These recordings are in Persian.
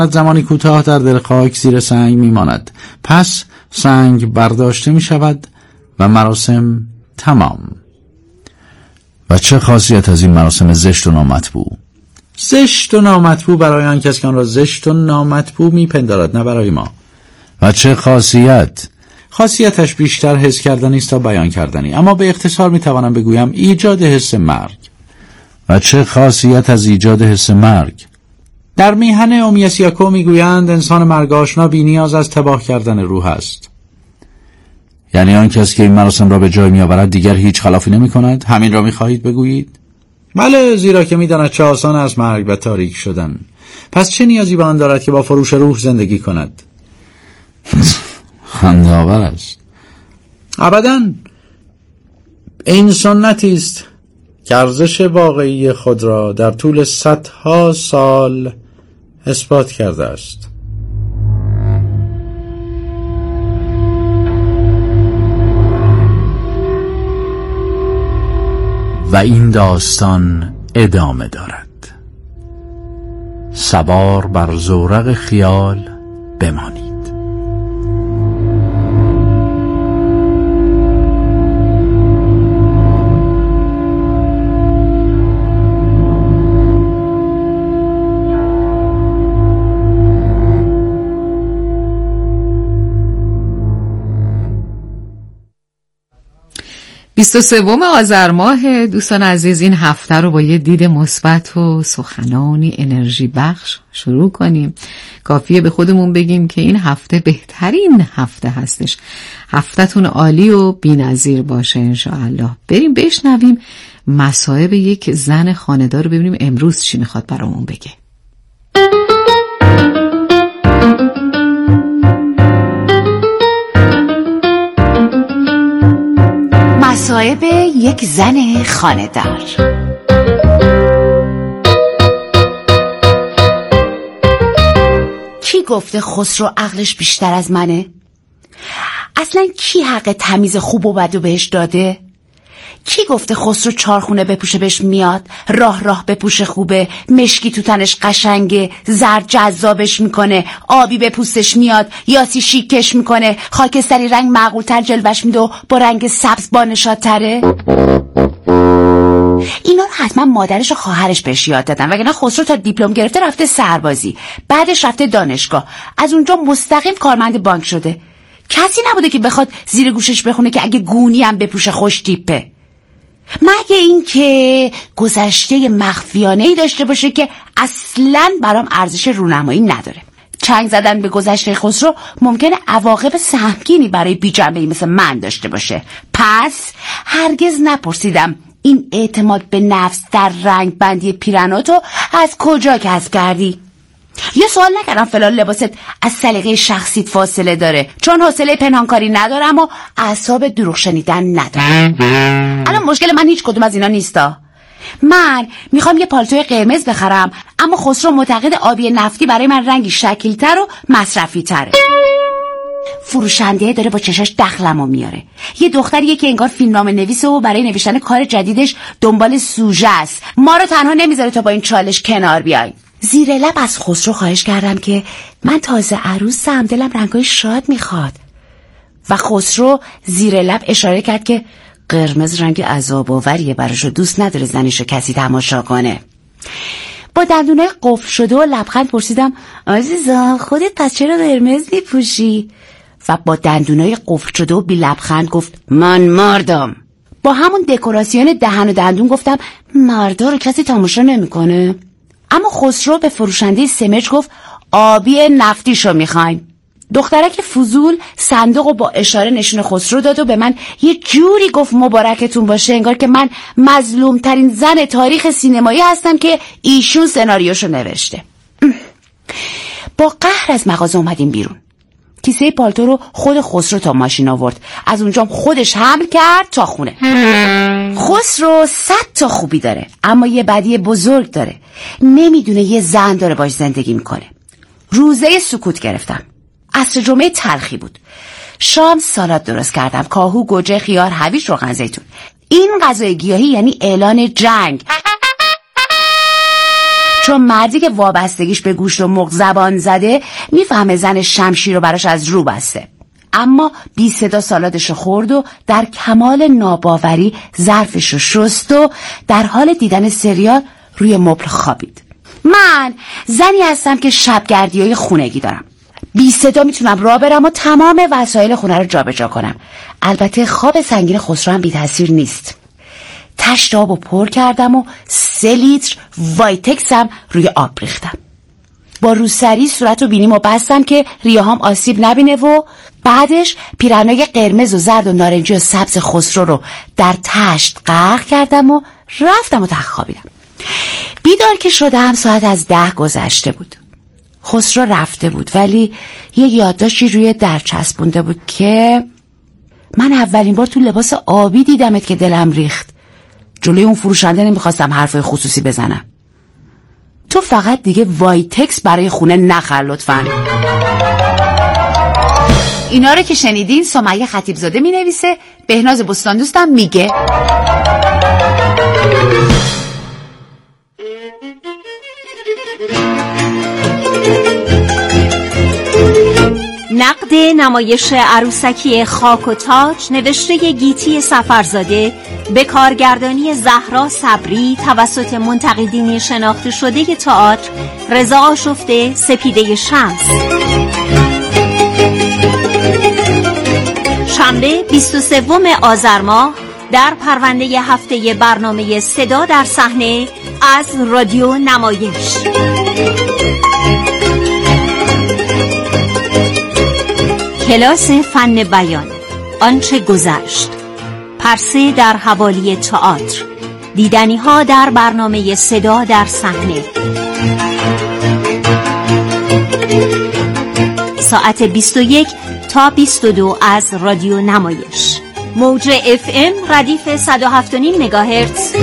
زمانی کوتاه در دل خاک زیر سنگ میماند. پس سنگ برداشته می شود و مراسم تمام. و چه خاصیت از این مراسم زشت و نامطبوع؟ زشت و نامطبوع برای آن کس که آن را زشت و نامطبوع میپندارد، نه برای ما. و چه خاصیت؟ خاصیتش بیشتر حس کردنی است تا بیان کردنی، اما به اختصار میتوانم بگویم ایجاد حس مرگ. و چه خاصیت از ایجاد حس مرگ؟ در میهن اومیاسیاکو میگویند انسان مرگ آشنا بی نیاز از تباه کردن روح است. یعنی آن کس که این مراسم را به جای میآورد دیگر هیچ خلافی نمی کند؟ همین را میخواهید بگویید؟ بله، زیرا که میداند چه آسان است مرگ و تاریک شدن. پس چه نیازی به آن دارد که با فروش روح زندگی کند؟ خنده‌آور است. ابداً. این سنتی است که ارزش واقعی خود را در طول صدها سال اثبات کرده است. و این داستان ادامه دارد. سوار بر زورق خیال بمانید. سوم آذر ماه. دوستان عزیز، این هفته رو با یه دید مثبت و سخنانی انرژی بخش شروع کنیم. کافیه به خودمون بگیم که این هفته بهترین هفته هستش. هفته‌تون عالی و بی‌نظیر باشه انشاءالله. بریم بشنویم مصائب یک زن خانه‌دار رو، ببینیم امروز چی میخواد برامون بگه. مصائب یک زن خانه‌دار. کی گفته خسرو عقلش بیشتر از منه؟ اصلا کی حق تمیز خوب و بد و بهش داده؟ کی گفته خسرو چارخونه بپوشه بهش میاد، راه راه بپوشه خوبه، مشکی تو تنش قشنگه، زرد جذابش میکنه، آبی به پوستش میاد، یاسی شیکش میکنه، خاکستری رنگ معقولتر جلوش میده و با رنگ سبز بانشادتره؟ اینا رو حتما مادرش و خواهرش بهش یاد دادن، وگرنه خسرو تا دیپلم گرفته رفته سربازی، بعدش رفته دانشگاه، از اونجا مستقیم کارمند بانک شده. کسی نبوده که بخواد زیر گوشش بخونه که اگه گونی هم بپوشه خوش تیپه، مگه این که گذشته مخفیانه‌ای داشته باشه که اصلاً برام ارزش رونمایی نداره. چنگ زدن به گذشته خسرو ممکنه عواقب سهمگینی برای بی‌جنبه‌ای مثل من داشته باشه. پس هرگز نپرسیدم این اعتماد به نفس در رنگ بندی پیرناتو از کجا کسب کردی؟ یه سوال نکردم فلان لباست از سلیقه شخصیت فاصله داره، چون حوصله پنهانکاری ندارم و اعصاب دروغ شنیدن ندارم. الان مشکل من هیچ کدوم از اینا نیستا. من میخوام یه پالتوی قرمز بخرم، اما خسرو معتقد آبی نفتی برای من رنگی شکیل‌تر و مصرفی تره. فروشنده داره با چشاش دخلمو میاره. یه دختریه که انگار فیلمنامه نویسه و برای نوشتن کار جدیدش دنبال سوژه است. ما رو تنها نمیذاره تا با این چالش کنار بیایم. زیر لب از خسرو خواهش کردم که من تازه عروسم، دلم رنگای شاد میخواد. و خسرو زیر لب اشاره کرد که قرمز رنگ عذاب‌آوریه، براشو دوست نداره زنشو کسی تماشا کنه. با دندونای قفل شده و لبخند پرسیدم عزیزم خودت پس چرا قرمز میپوشی؟ و با دندونای قفل شده و بی لبخند گفت من مردم. با همون دکوراسیون دهن و دندون گفتم مردا رو کسی تماشا نمیکنه. اما خسرو به فروشنده سمج گفت آبی نفتیشو میخوایم. دخترک فضول صندوق با اشاره نشون خسرو داد و به من یه جوری گفت مبارکتون باشه، انگار که من مظلوم ترین زن تاریخ سینمایی هستم که ایشون سناریوشو نوشته. با قهر از مغازه اومدیم بیرون. کیسه پالتو رو خود خسرو تا ماشین آورد، از اونجا خودش حمل کرد تا خونه. خسرو 100 تا خوبی داره، اما یه بدی بزرگ داره، نمیدونه یه زن داره باش زندگی میکنه. روزه سکوت گرفتم. عصر جمعه تلخی بود. شام سالاد درست کردم، کاهو، گوجه، خیار، هویج، روغن زیتون. این غذای گیاهی یعنی اعلان جنگ. چون مردی که وابستگیش به گوشت و مرغ زبان زده میفهمه زن شمشیر رو براش از رو بسته. اما بی صدا سالادشو خورد و در کمال ناباوری ظرفشو شست و در حال دیدن سریال روی مبل خوابید. من زنی هستم که شبگردیای خونگی دارم. بی صدا میتونم راه برم و تمام وسایل خونه رو جابجا کنم. البته خواب سنگین خسرو هم بی تاثیر نیست. تشت آبو پر کردم و 3 لیتر وایتکسم روی آب ریختم. با روسری صورت و بینیمو بستم که ریه‌هام آسیب نبینه و بعدش پیرهنای قرمز و زرد و نارنجی و سبز خسرو رو در تشت غرق کردم و رفتم و تخت خوابیدم. بیدار که شدم ساعت از 10 گذشته بود. خسرو رفته بود ولی یه یادداشتی روی در چسبونده بود که من اولین بار تو لباس آبی دیدمت که دلم ریخت. جلوی اون فروشنده نمیخواستم حرفای خصوصی بزنم. تو فقط دیگه وایتکس برای خونه نخر لطفاً. اینا رو که شنیدین سمیه خطیبزاده می نویسه، بهناز بستان دوستم میگه. نقد نمایش عروسکی خاک و تاج نوشته گیتی سفرزاده به کارگردانی زهرا صبری توسط منتقدین شناخته شده تئاتر رضا آشفته، سپیده شمس. شنبه 23 آذر ماه در پرونده هفته برنامه صدا در صحنه از رادیو نمایش. کلاس فن بیان، آنچه گذشت، پرسه در حوالی تئاتر، دیدنی ها در برنامه صدا در صحنه. ساعت 21 تا 22 از رادیو نمایش. موج FM ردیف 107.5 مگاهرتز.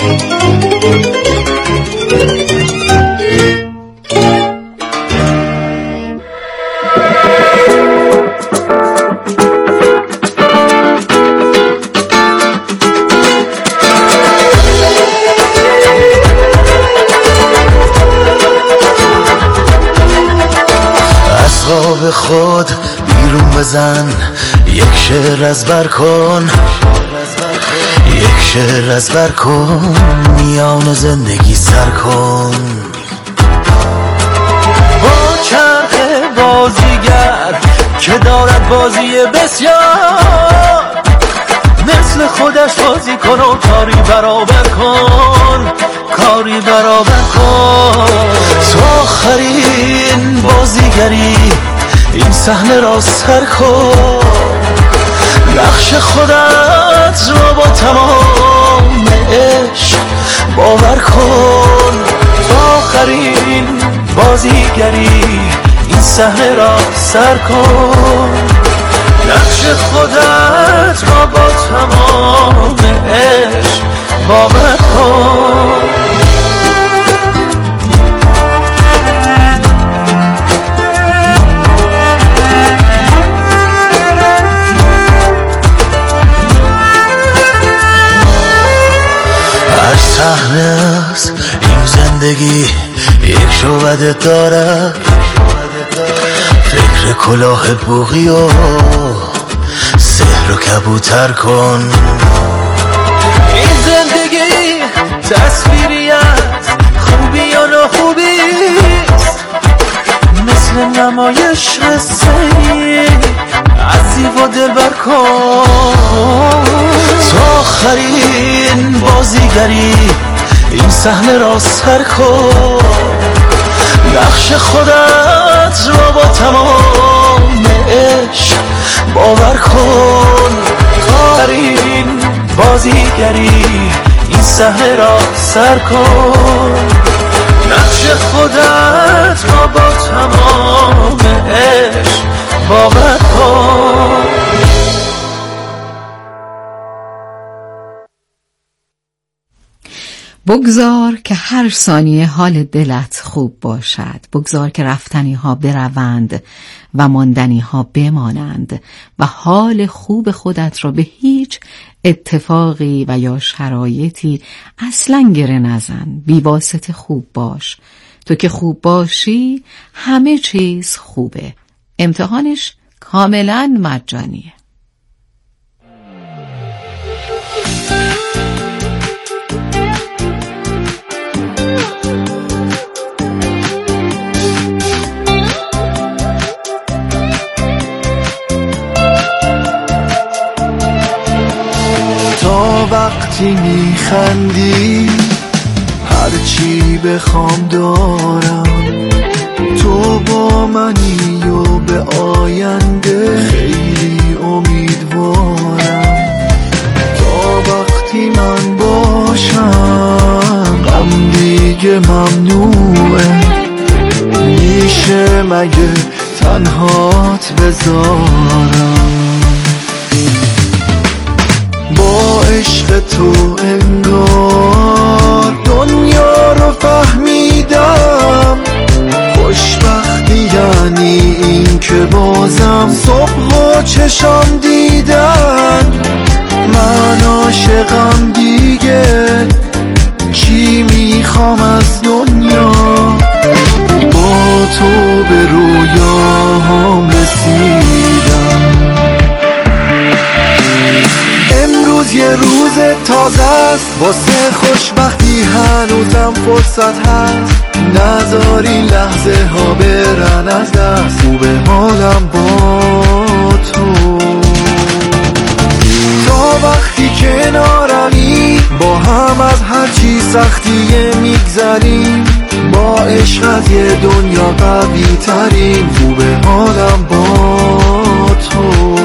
خواب خود بیرون بزن، یک شعر از بر کن، یک شعر از بر کن، میان زندگی سر کن. با چرخ بازیگر که دارد بازی بسیار، مثل خودش بازی کن و کاری برابر کن، کاری برابر کن. تو آخرین بازیگری این صحنه را سر کن، نقش خودت رو با تمام عشق باور کن. تو آخرین بازیگری این صحنه را سر کن، نقش خودت رو با تمام عشق باور کن. هر صحنه از این زندگی یک شعبده دارد، فکر کلاه بوغی و سحر و کبوتر کن. این زندگی تصویری از خوبی یا ناخوبیست، مثل نمایش قصه‌ای از زیبا دلبر کن. تو آخرین بازیگری این صحنه را سر کن، نقش خودت رو با تمام عشق باور کن. تو آخرین بازیگری این صحنه را سر کن، نقش خودت رو با تمام عشق باور کن. بگذار که هر ثانیه حال دلت خوب باشد. بگذار که رفتنی ها بروند و ماندنی ها بمانند و حال خوب خودت را به هیچ اتفاقی و یا شرایطی اصلا گره نزن. بی واسطه خوب باش. تو که خوب باشی همه چیز خوبه. امتحانش کاملا مجانیه. تا وقتی میخندی هرچی بخوام دارم، تو با منی و به آینده خیلی امیدوارم. تا وقتی من باشم غم دیگه ممنوعه، میشه مگه تنهات بذارم؟ با عشق تو انگار دنیا رو فهمیدم. خوشبختی یعنی این که بازم صبح و چشام دیدن. من عاشقم دیگه، چی میخوام از دنیا؟ با تو به رویاهام رسیدم. امروز یه روز تازه است، واسه خوشبختی هنوزم فرصت هست. نذاری لحظه ها برن از دست، خوبه حالم با تو. تا وقتی کنارمی با هم از هرچی سختیه میگذریم، با عشق از یه دنیا قوی تریم. خوبه حالم با تو.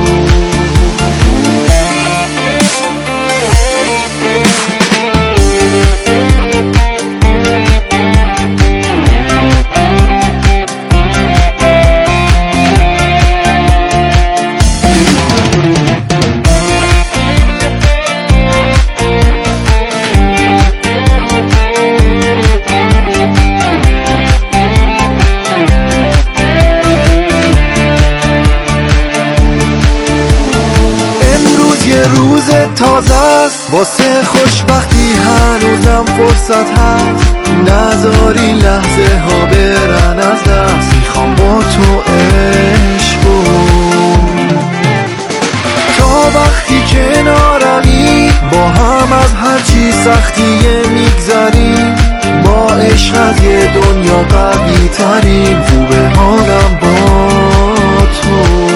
روز تازه است، واسه خوشبختی هنوزم فرصت هست. نذاری لحظه ها برن از دست، میخوام با تو عشقو. تا وقتی کنارمی با هم از هرچی سختیه میگذریم، با عشق از یه دنیا قوی تریم. خوبه حالم با تو.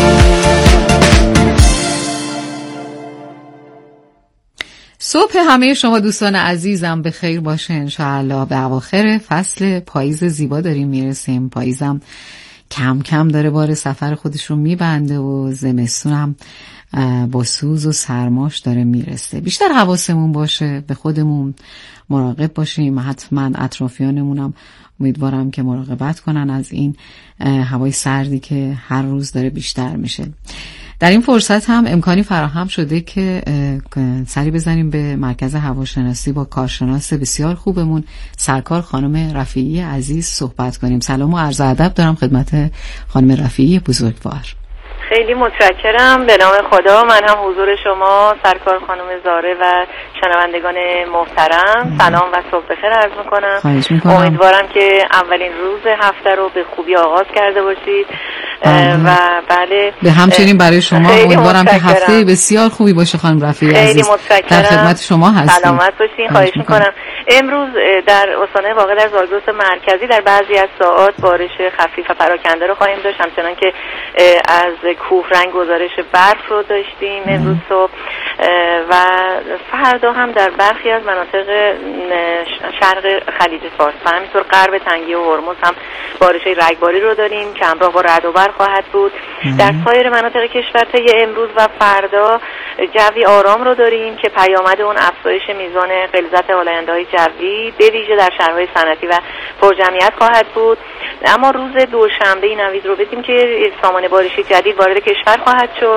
صبح همه شما دوستان عزیزم به خیر باشه انشاءالله. به اواخر فصل پاییز زیبا داریم میرسیم. پاییزم کم کم داره بار سفر خودش رو میبنده و زمستونم با سوز و سرماش داره میرسه. بیشتر حواسمون باشه، به خودمون مراقب باشیم. حتما اطرافیانمونم امیدوارم که مراقبت کنن از این هوای سردی که هر روز داره بیشتر میشه. در این فرصت هم امکانی فراهم شده که سری بزنیم به مرکز هواشناسی با کارشناس بسیار خوبمون سرکار خانم رفیعی عزیز صحبت کنیم. سلام و عرض ادب دارم خدمت خانم رفیعی بزرگوار. خیلی متشکرم. به نام خدا من هم حضور شما سرکار خانم زاره و شنوندگان محترم سلام و صبح بخیر عرض میکنم. امیدوارم که اولین روز هفته رو به خوبی آغاز کرده باشید و بله به همچنین برای شما امیدوارم که هفته بسیار خوبی باشه خانم رفیعی عزیز. خیلی متشکرم. در خدمت شما هستم. سلامت باشین. خواهش میکنم. امروز در استان واقع در زاگرس مرکزی در بعضی از ساعات بارش خفیف و پراکنده رو خواهیم داشت، همچنان که از کوهرنگ گزارش برف رو داشتیم امروز صبح و فردا هم در برخی از مناطق شرق خلیج فارس و همینطور غرب تنگه هرمز هم بارش رگباری رو داریم که همراه با رعد و برق خواهد بود. در سایر مناطق کشور طی امروز و فردا جوی آرام رو داریم که پیامد اون افزایش میزان غلظت آلاینده‌های جوی به ویژه در شهرهای صنعتی و پرجمعیت خواهد بود. اما روز دوشنبه نوید رو بدیم که سامان بارشی جدید وارد کشور خواهد شد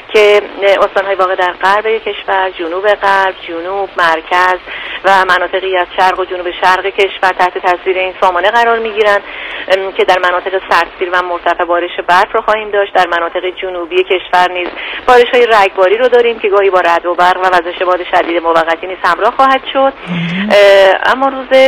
که استان‌های واقع در غرب کشور، جنوب غرب، جنوب، مرکز و مناطقی از شرق و جنوب شرق کشور تحت تاثیر این سامانه قرار می‌گیرند که در مناطق سردسیر و مرتفع بارش برف رو خواهیم داشت. در مناطق جنوبی کشور نیز بارش‌های رگباری رو داریم که گاهی با رعد و برق و وزش باد شدید موقتی نیز همراه خواهد شد. اما روز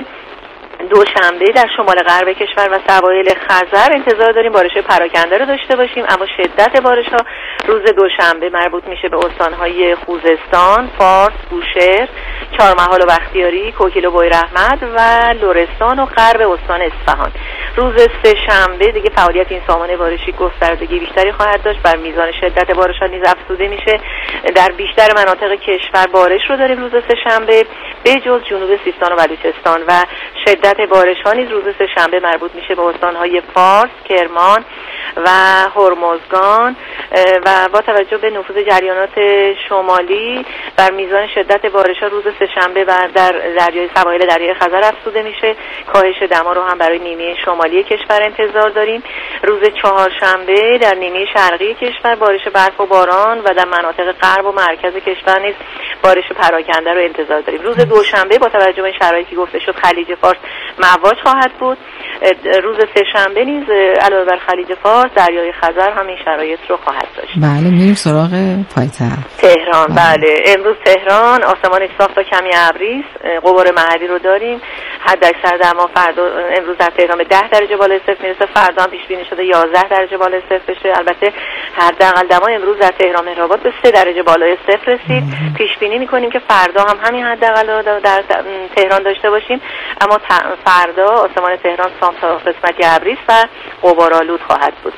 دوشنبه در شمال غرب کشور و سواحل خزر انتظار داریم بارش پراکنده رو داشته باشیم، اما شدت بارش‌ها روز دوشنبه مربوط میشه به استان‌های خوزستان، فارس، بوشهر، چهارمحال و بختیاری، کوکیل و بویراحمد و لرستان و غرب استان اصفهان. روز سه‌شنبه دیگه فعالیت این سامانه بارشی گستردگی بیشتری خواهد داشت، بر میزان شدت بارش‌ها نیز افزوده میشه. در بیشتر مناطق کشور بارش رو داریم روز سه‌شنبه به جز جنوب سیستان و بلوچستان و شدت بارش‌ها نیز روز سه‌شنبه مربوط میشه به استان‌های فارس، کرمان و هرمزگان و با توجه به نفوذ جریانات شمالی بر میزان شدت بارش‌ها روز سه‌شنبه و در دریای سواحل دریای خزر افزوده میشه. کاهش دما رو هم برای نیمه شمالی کشور انتظار داریم. روز چهارشنبه در نیمه شرقی کشور بارش برف و باران و در مناطق غرب و مرکز کشور نیز بارش پراکنده رو انتظار داریم. روز دوشنبه با توجه به شرایطی که گفته شد خلیج فارس مواج خواهد بود. روز سه‌شنبه نیز علاوه بر خلیج فارس دریای خزر هم این شرایط رو خواهد داشت. بله، میریم سراغ پایتخت تهران. بله، امروز تهران آسمانش صاف تا کمی ابری است. غبار محلی رو داریم. حداکثر دما فردا امروز در تهران به 10 درجه بالای صفر میرسه. فردا هم پیش بینی شده 11 درجه بالای صفر بشه. البته حداقل دما امروز در تهران مهرآباد به 3 درجه بالای صفر رسید. پیش بینی می‌کنیم که فردا هم همین حداقل رو در تهران داشته باشیم، اما فردا آسمان تهران صاف تا قسمتی ابری است و غبارآلود خواهد بود.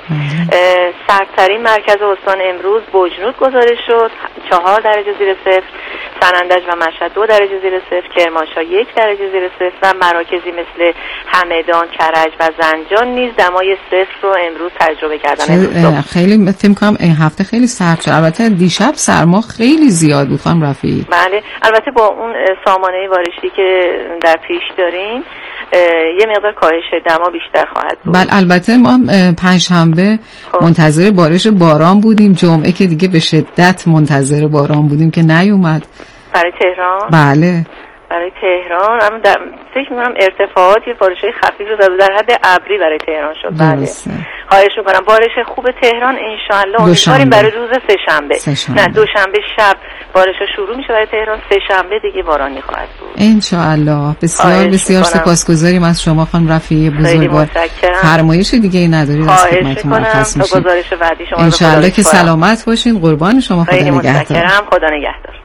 سردترین مرکز استان امروز بجنورد گزارش شد 4 درجه زیر صفر، سنندج و مشهد 2 درجه زیر صفر، کرمانشاه 1 درجه زیر صفر و مراکزی مثل همدان، کرج و زنجان نیز دمای صفر رو امروز تجربه کردن. خیلی فکر کنم این هفته خیلی سرد شد. البته دیشب سرما خیلی زیاد بود خانم رفیعی. بله، البته با اون سامانه بارشی که در پیش داریم یه مقدار کاهش دما بیشتر خواهد بود. بله، البته ما پنجشنبه منتظر بارش باران بودیم، جمعه که دیگه به شدت منتظر باران بودیم که نیومد. برای تهران؟ بله، برای تهران اما فکر می‌کنم ارتفاعات یه بارش‌های خفیف رو در حد ابری برای تهران شد. بله، خواهش می‌کنم بارش خوب تهران انشالله امیدواریم برای روز سه‌شنبه. نه، دوشنبه شب بارش شروع میشه برای تهران، سه‌شنبه دیگه بارانی خواهد بود انشالله. بسیار بسیار سپاسگزاریم از شما خانم رفیعی بزرگوار. فرمایش دیگه ای ندارید از خدمت مرخص میشیم. گزارش بعدی شما انشالله که سلامت باشین. قربان شما، خدا نگهدار. خدا نگهدار.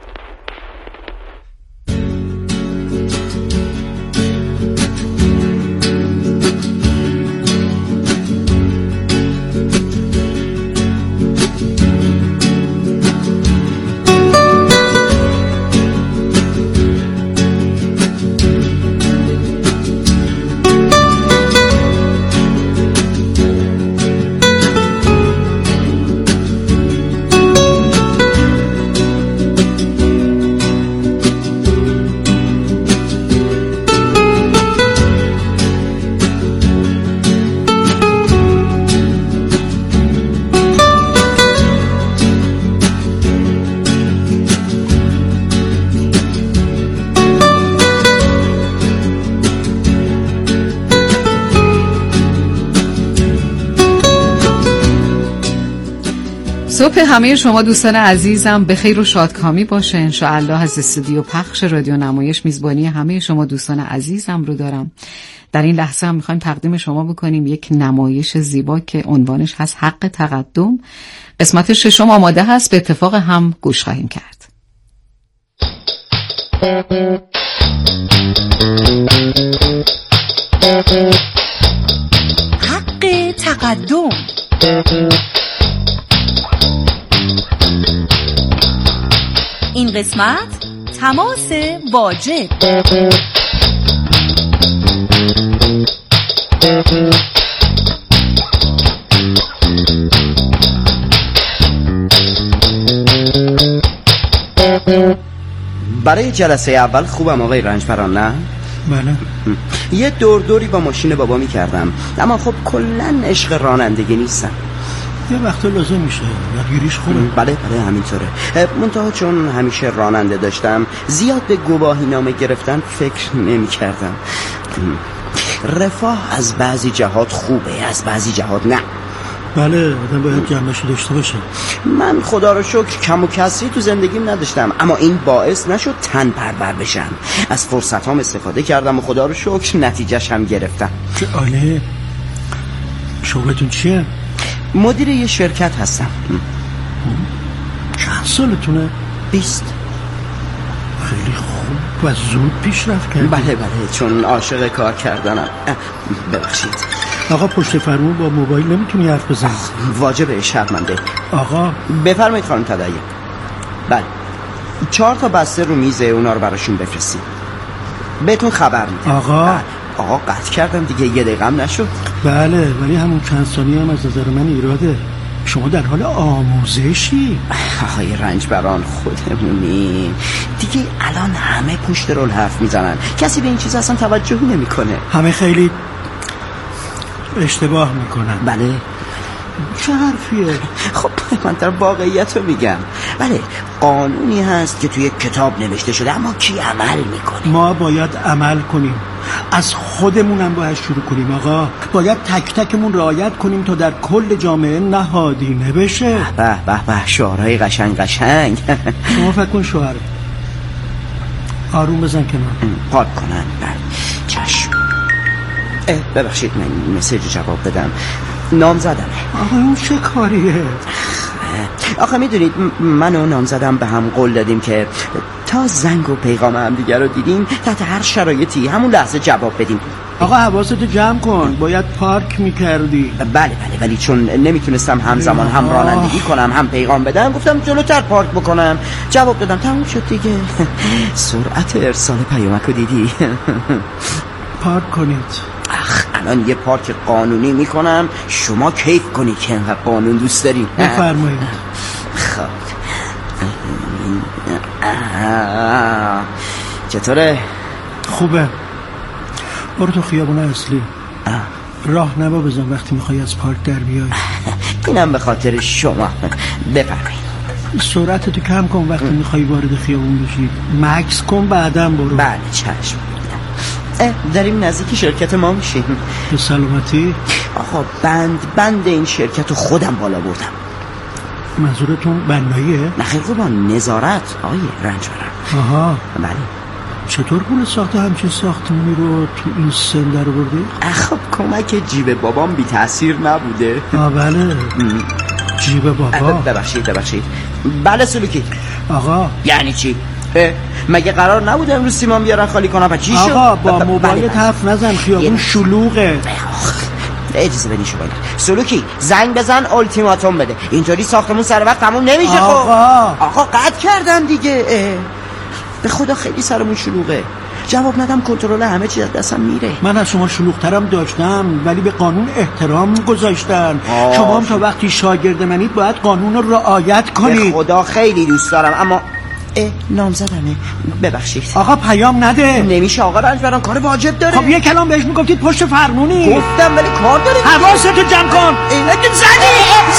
صبح همه شما دوستان عزیزم به خیر و شادکامی باشه انشاءالله. از استودیو پخش رادیو نمایش میزبانی همه شما دوستان عزیزم رو دارم. در این لحظه هم میخوایم تقدیم شما بکنیم یک نمایش زیبا که عنوانش هست حق تقدم. قسمت 6 آماده هست، به اتفاق هم گوش خواهیم کرد. حق تقدم. این قسمت تماس واجب. برای جلسه اول خوبم آقای رنجبران، نه؟ بله. یه دوری با ماشین بابا میکردم، اما خب کلن عشق رانندگی نیستم. یه وقت لازم میشه یادگیریش خوبه. بله همینطوره. منتها چون همیشه راننده داشتم زیاد به گواهی نامه گرفتن فکر نمی کردم. رفاه از بعضی جهات خوبه، از بعضی جهات نه. بله آدم باید جنبشو داشته باشه. من خدا رو شکر کم و کسری تو زندگیم نداشتم، اما این باعث نشد تن پرور بشم. از فرصتام استفاده کردم و خدا رو شکر نتیجهش هم گرفتم. چه عالی. شغلتون چیه؟ مدیر یه شرکت هستم. چند سالتونه؟ 20. خیلی خوب و زود پیشرفت کردی. بله چون عاشق کار کردنم. ببخشید آقا، پشت فرمون با موبایل نمیتونی حرف بزنی. واجبه، شرمنده. آقا بفرمایید خانم تداعی. بله 4 تا بسته رو میزه، اونا رو براشون بفرستید. بهتون خبر میدم. آقا قطع کردم دیگه، 1 دقیقه هم نشد. بله ولی همون چند ثانیه هم از نظر من ایراده. شما در حال آموزشی. آقای رنجبران خودمونی دیگه. الان همه پشت رول حرف میزنن، کسی به این چیز اصلا توجهی نمیکنه. همه خیلی اشتباه میکنن. بله چه حرفیه؟ خب من در واقعیت رو میگم. بله قانونی هست که توی کتاب نوشته شده، اما کی عمل میکنه؟ ما باید عمل کنیم، از خودمونم باید شروع کنیم. آقا باید تک تکمون رعایت کنیم تا در کل جامعه نهادینه بشه. به شعارهای قشنگ. شما فکر کن شوهر آروم بزن کنار. پاک کنن. بله چشم. ببخشید من مسیج جواب بدم. نامزدمه. آقا اون چه کاریه؟ آخه میدونید من و نامزدم به هم قول دادیم که تا زنگ و پیغام هم دیگر رو دیدیم تحت هر شرایطی همون لحظه جواب بدیم. آقا حواستو جمع کن، باید پارک میکردی. بله ولی چون نمیتونستم همزمان هم رانندگی کنم هم پیغام بدم، گفتم جلوتر پارک بکنم. جواب دادم، تموم شد دیگه. سرعت ارسال پیامکو دیدی؟ پارک کنید. الان یه پارک قانونی میکنم، شما کیف کنی که اینقدر قانون دوست داری. بفرمایید. خب چطوره؟ خوبه. برو تو خیابون اصلی. راه نبا بزن وقتی میخوای از پارک در بیای. اینم به خاطر شما. بفرمایید. سرعتتو کم کن وقتی میخوای وارد خیابون بشی. مکس کن بعدم برو. بله چشم. داریم نزدیک شرکت ما میشیم. به سلامتی. آقا بند این شرکت رو خودم بالا بردم. منظورتون بناییه؟ نه خیلی قربان، نظارت آقای رنجبران. آها بله. چطور پول ساخته همچین ساختمونی رو تو این سن در بردی؟ خب کمک جیب بابام بی تأثیر نبوده. بله جیب بابا. ببخشید. بله سلوکی. آقا یعنی چی؟ مگه قرار نبوده امروز سیمان بیارن خالی کنم؟ چی شد؟ آقا با موبایلت حرف نزن، خیابون شلوغه. اجازه بدین شما. سلوکی زنگ بزن التیماتوم بده، اینطوری ساختمون سر وقت تموم نمیشه. آقا قطع کردم دیگه. به خدا خیلی سرمون شلوغه. جواب ندم کنترل همه چیز از دستم میره. من از شما شلوغ‌ترم داشتم ولی به قانون احترام گذاشتن. شما هم تا وقتی شاگرد منید باید قانون رو رعایت کنید. به خدا خیلی دوست دارم اما نامزدمه. ببخشید. آقا پیام نده. نمیشه آقا رنجبران، کار واجب داره. خب یه کلام بهش میگفتید پشت فرمونی. گفتم ولی کار داره. حواستو جمع کن. زنی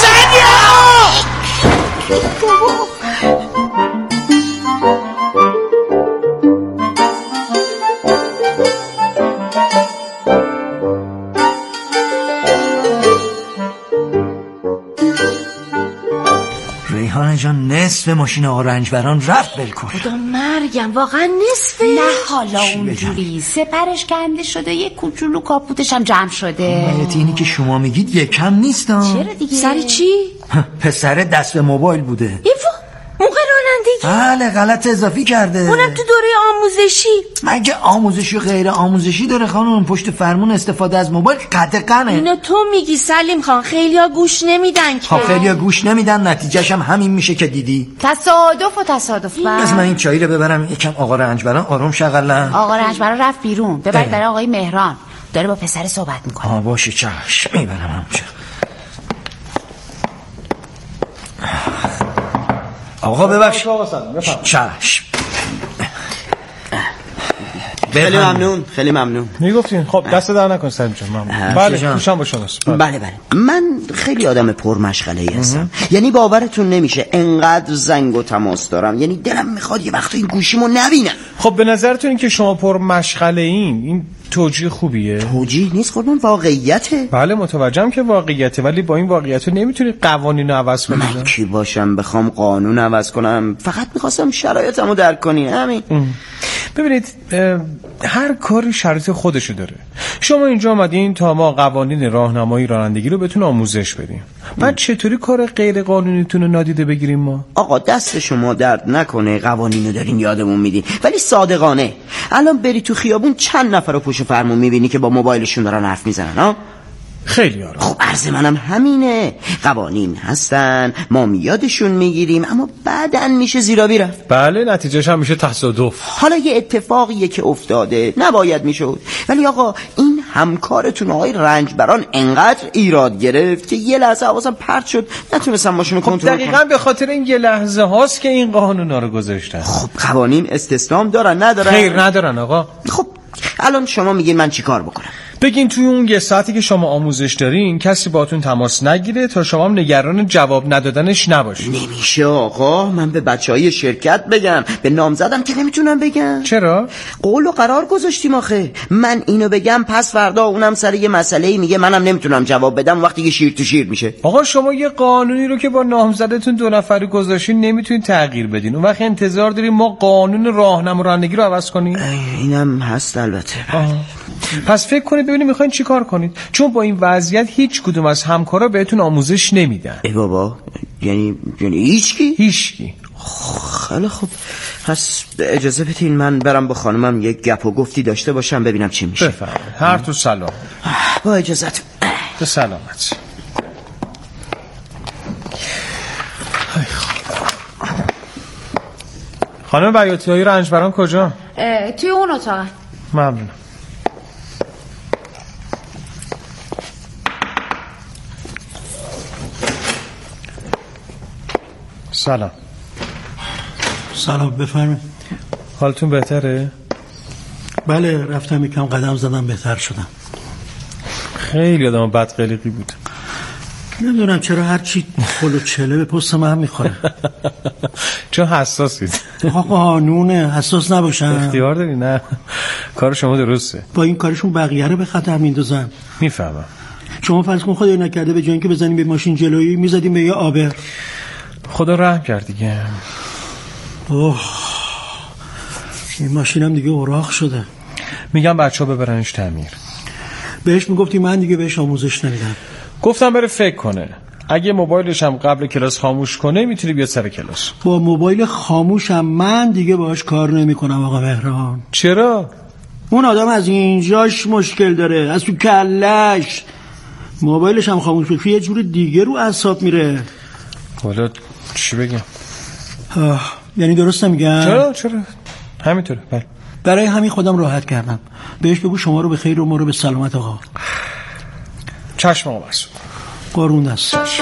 ریحانه جان نصف ماشین آقا رنجبران رفت بلکن. خدا مرگم واقعا نصفه. نه حالا اونجوری سپرش کنده شده، یه کوچولو کاپوتش هم جمع شده. البته اینی که شما میگید یکم نیستم. چرا دیگه؟ سری چی؟ پسر دست به موبایل بوده. موقع رانندگی؟ بله غلط اضافی کرده. اونم تو دوره آموزشی. مگه آموزشی و غیر آموزشی داره خانم؟ پشت فرمون استفاده از موبایل قطعاًه. اینو تو میگی سلیم خان، خیلیا گوش نمیدن که. خیلیا گوش نمیدن، نتیجهش هم همین میشه که دیدی. تصادف از من این چایی رو ببرم یکم آقا رنجبران آروم شغلن. آقا رنجبران رفت بیرون، ببرید برای آقای مهران، داره با پسر صحبت میکنه. باشه چشم میبرم همونجا. آقا ببخش. چشم. خیلی ممنون، خیلی ممنون. میگفتین خب دست در نکن سلیم جان. ممنون. بله گوشم با شماست. بله. من خیلی آدم پرمشغله‌ای هستم. یعنی باورتون نمیشه انقدر زنگ و تماس دارم، یعنی دلم میخواد یه وقت این گوشیمو نبینم. خب به نظرتون این که شما پرمشغله‌این این توجیه خوبیه؟ توجیه نیست قربان، واقعیته. بله متوجهم که واقعیته، ولی با این واقعیت نمیتونی قوانین رو عوض کنی. من کی باشم بخوام قانون عوض کنم؟ فقط میخواستم شرایطمو درک کنی، همین. ببینید هر کاری شرایط خودشو داره. شما اینجا اومدین تا ما قوانین راهنمایی رانندگی رو بهتون آموزش بدیم. بعد چطوری کار غیر قانونیتون رو نادیده بگیریم ما؟ آقا دست شما درد نکنه، قوانینو دارین یادمون میدین، ولی صادقانه الان بری تو خیابون چند نفر رو پشت فرمون میبینی که با موبایلشون دارن حرف میزنن ها؟ خیلی آره. خب عرض منم همینه، قوانین هستن، ما یادشون میگیریم، اما بعدن میشه زیرابی رفت. بله نتیجهش هم میشه تصادف. حالا یه اتفاقیه که افتاده نباید میشد، ولی آقا این همکارتون آقای رنجبران انقدر ایراد گرفت که یه لحظه حواسم پرت شد، نتونستم ماشینو کنترل کنم. دقیقاً به خاطر این یه لحظه هاست که این قانونا رو گذاشتن. خب قوانین استثنام دارن ندارن؟ خیر ندارن آقا. خب الان شما میگین من چیکار بکنم؟ بگین توی اون یه ساعتی که شما آموزش دارین کسی باهاتون تماس نگیره تا شما هم نگران جواب ندادنش نباشید. نمیشه آقا، من به بچهای شرکت بگم، به نامزدم که نمیتونم بگم. چرا؟ قول و قرار گذاشتیم آخه. من اینو بگم پس فردا اونم سر یه مسئله‌ای میگه منم نمیتونم جواب بدم، وقتی که شیر تو شیر میشه. آقا شما یه قانونی رو که با نامزدتون 2 نفری گذاشتین نمیتونین تغییر بدین. اون وقت انتظار داریم ما قانون راهنمایی رانندگی رو عوض کنیم؟ اینم هست البته. پس فکر کنید ببینید میخواین چی کار کنید، چون با این وضعیت هیچ کدوم از همکارا بهتون آموزش نمیدن. ای بابا، یعنی هیچکی؟ خیلی خوب، پس اجازه بدین من برم با خانمم یک گپ و گفتی داشته باشم ببینم چی میشه. بفرمایید. هر تو سلام. با اجازت. به سلامت. خانم بیاتی‌های رنجبران کجا؟ توی اون اتاق. ممنونم. سلام بفرمایید. حالتون بهتره؟ بله رفتم یکم قدم زدم بهتر شدم. خیلی آدم بدقلقی بود. نمیدونم چرا هرچی خلو چله به پست من میخوره. چون حساسید. قانونه حساس نباشم. اختیار داری؟ نه کار شما درسته. با این کارشون بقیه رو به خطر میندازن. میفهمم. شما فرض کن خدای نکرده به جای اینکه بزنیم به ماشین جلویی میزدیم به یه آبر. خدا رحم کرد دیگه. اوه این ماشینم دیگه اوراق شده. میگم بچه‌ها ببرنش تعمیر. بهش میگفتی من دیگه بهش آموزش نمیدم. گفتم بره فکر کنه، اگه موبایلش هم قبل کلاس خاموش کنه میتونی بیاد سر کلاس. با موبایل خاموشم من دیگه باهاش کار نمیکنم آقا مهران. چرا؟ اون آدم از اینجاش مشکل داره، از تو کلش. موبایلش هم خاموش بشه یه جور دیگه رو اعصاب میره. حالا چی بگم؟ یعنی درست نمیگم؟ چرا همینطوره. بله برای همین خودم راحت کردم. بهش بگو شما رو به خیر و ما رو به سلامت آقا. چشم آقا مسعود. قربون دستش.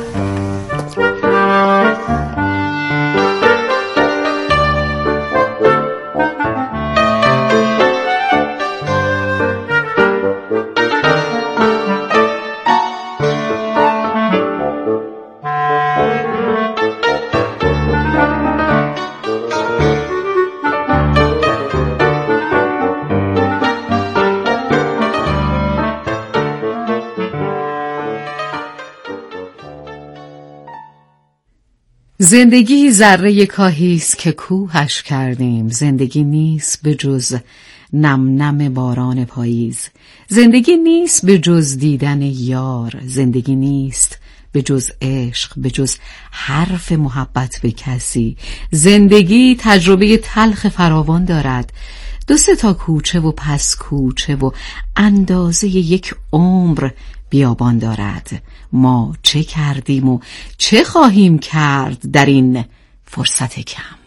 زندگی ذره کاهی است که کوهش کردیم. زندگی نیست به جز نم نم باران پاییز. زندگی نیست به جز دیدن یار. زندگی نیست به جز عشق، به جز حرف محبت به کسی. زندگی تجربه تلخ فراوان دارد، 2-3 تا کوچه و پس کوچه و اندازه یک عمر بیابان دارد. ما چه کردیم و چه خواهیم کرد در این فرصت کم؟